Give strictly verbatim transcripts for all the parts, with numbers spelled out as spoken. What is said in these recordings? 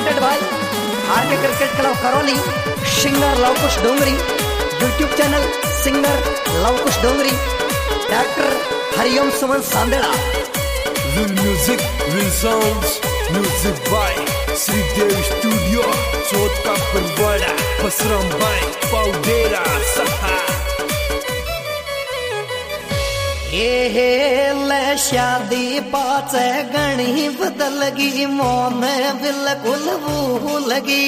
Presented by RK cricket club Karauli, singer Lavkush Dongri, YouTube channel singer Lavkush Dongri, doctor Hariom Suman Sandera. Real music, real sounds, music by Sridev Studio, Chota Parwada, Pasram by Paudera Saha. ये ले शादी पाच गणी बदलगी, मोन बिल्कुल भूलगी।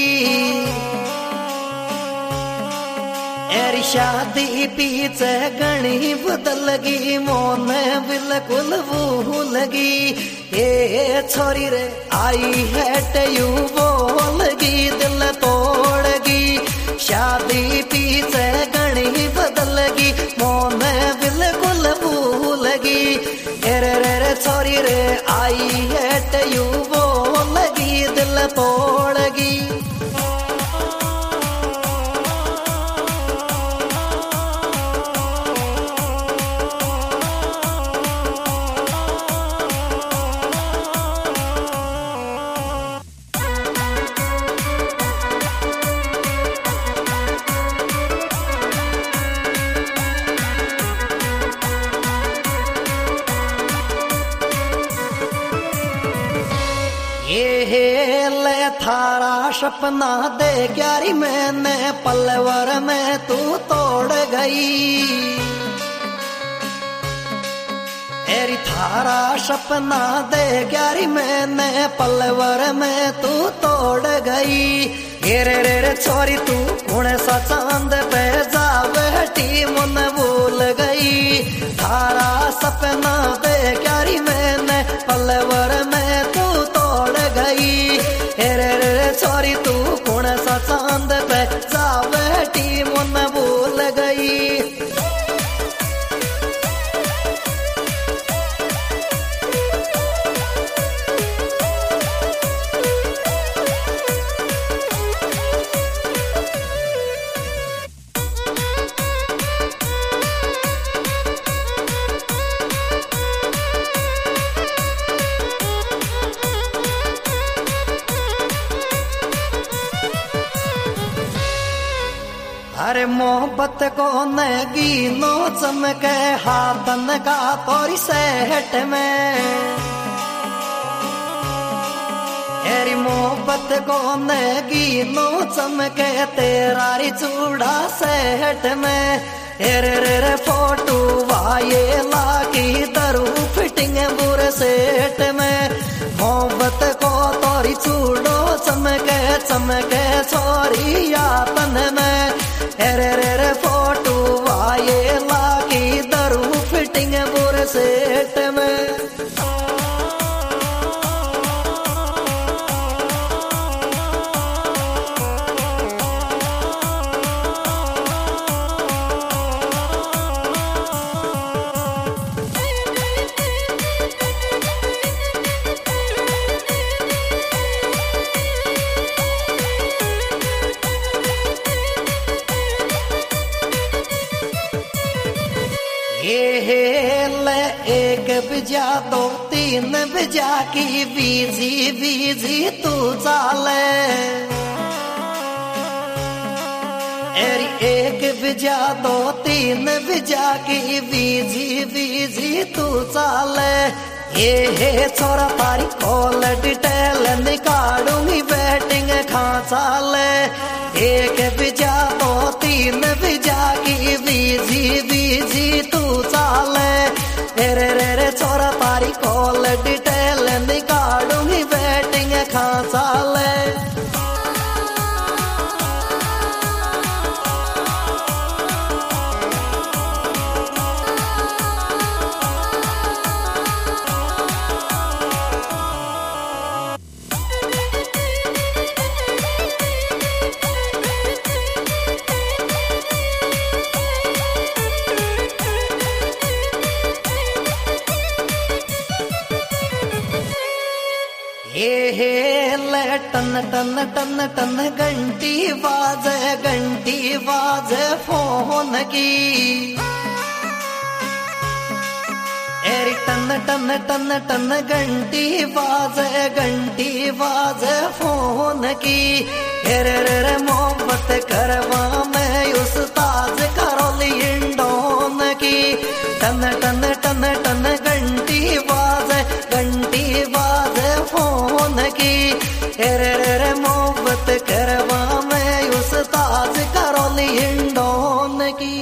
एरी शादी पीछे गणी बदलगी, मोन बिल्कुल भूलगी। ये छोरी रे आई है टयू बोलगी, दिल तोड़गी। शादी पीछे गणी बदलगी, मोन बिल्कुल भूलगी। रे रे रे छोरी रे आई है टयू बोलगी, दिल तोड़गी। ये ले थारा सपना दे ग्यारी मैंने पलवर में तू तोड़ गई। एरी थारा सपना दे ग्यारी मैंने पलवर में तू तोड़ गई। ये रे रे रे छोरी तू कौन सा चांद पे जा बैठी मन भूल गई। थारा सपना दे ग्यारी मैंने पलवर में तू तोड़ गई। रे रे रे छोरी तू कौन सा चांद पे जा बैठी मन भूल गई। अरे मोहब्बत को नगी नो चमके हाथन का तोरी सेहट में। एरी मोहब्बत को नगी नो चमके तेरारी चूड़ा सेहट में। रे रे रे फोटो वाये लागी दरू फिटिंग बुरे सेट में। मोहब्बत को तोरी चूड़ो चमके चमके छोरी यातन में। रे रे रे फोटो वाये लागी दरू फिटिंग बुरे सेट में। ये ले एक बिजा दो तीन बिजा की बीजी बीजी तू चाले। एरी एक बिजा दो तीन बिजा की बीजी बीजी तू चाले। ये है छोरा तारी कॉल डिटेल निकालूंगी बैटिंग खांचा ले। एक बिजा दो तीन बिजा की बीजी बीजी तू चाले। रे रे रे छोरा तारी कॉल डिटेल निकालूंगी बैटिंग खांचा ले। ये ले टन टन टन टन घंटी बाजे घंटी बाजे फोन की। एरी टन टन टन टन घंटी बाजे घंटी बाजे फोन की रे रे रे मोहब्बत करवा मैं उस ताज करोली इंडोन की टन टन टन टन घंटी बाजे घंटी बाजे फोन की रे रे रे मोहब्बत करवा मैं उस ताज करोली इंडोन की।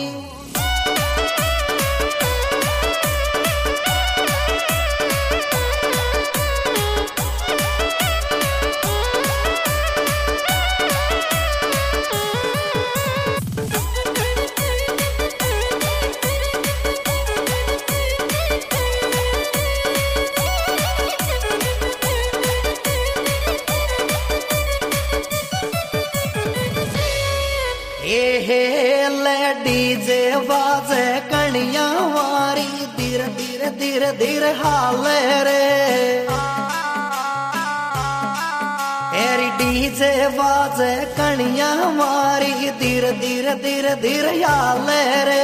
डीजे बाजे कणिया वारी धीरे धीरे धीरे धीरे हाल रे एरी डीजे बाजे कणिया वारी धीरे धीरे धीरे धीरे हाल रे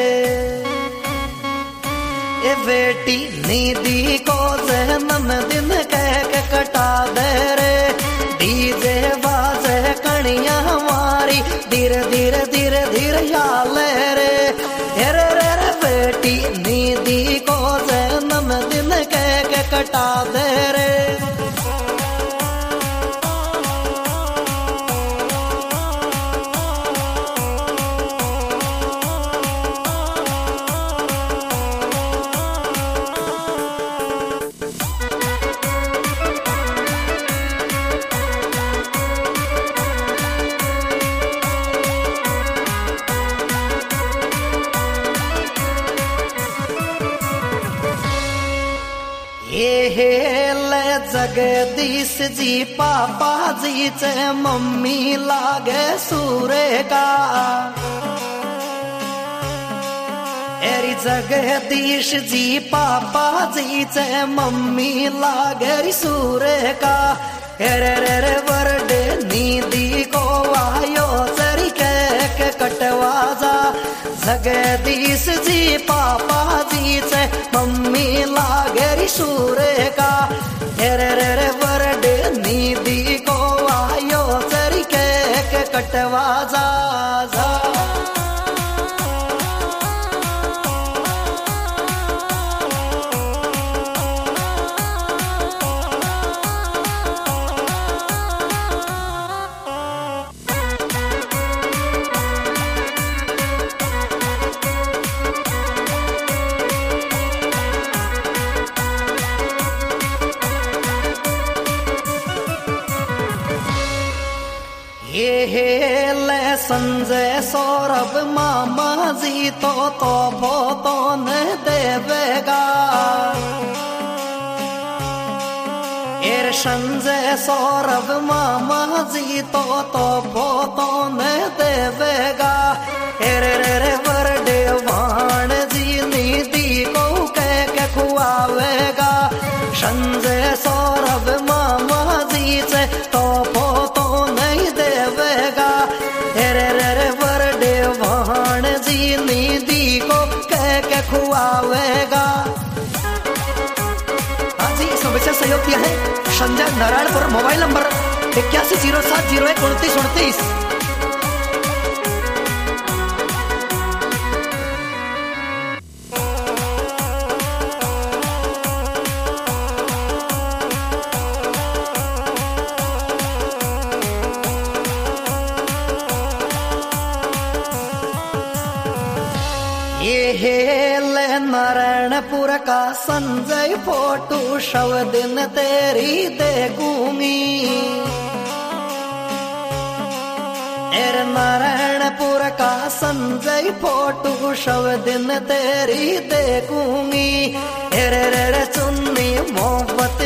ए बेटी नीदी को जन्म दिन कह के कटा दे रे डीजे बाजे कणिया वारी धीरे धीरे धीरे धीरे याल रे रे रे बेटी नीदी को जन्म दिन कह के कटा दे रे। जगदीश जी पापा जी चे मम्मी लागे सूर्य का एरी जगदीश जी पापा जी चे मम्मी लागे सूर्य का रे रे रे बरडे नीदी को आयो चरी के कटवा जा जगदीश जी पापा जी चे मम्मी लागे सूर्य का रे रे रे बरडे नीदी को आयो चरी के कटवा जा जा। संजय सौरभ मामा जी तो तो भोतो न देवेगा एर संजय सौरभ मामा जी तो तो भोतो न देवेगा रे रे रे बरडे वाण जी नीदी को कह के खुआवेगा संजय सौरभ मामा जी से तो भोतो नहीं देवेगा रे रे रे बरडे वाण जी नीदी को कह के खुआवेगा। हाँ जी, इसमें बच्चा सहयोग किया है संजय नारायणपुर, मोबाइल नंबर इक्यासी जीरो सात जीरो एक उनतीस उनतीस। नारायणपुर का संजय फोटो शव दिन तेरी देखूंगी एर नारायणपुर का संजय फोटो शव दिन तेरी देखूंगी रे रे रे चुन्नी मोहब्बत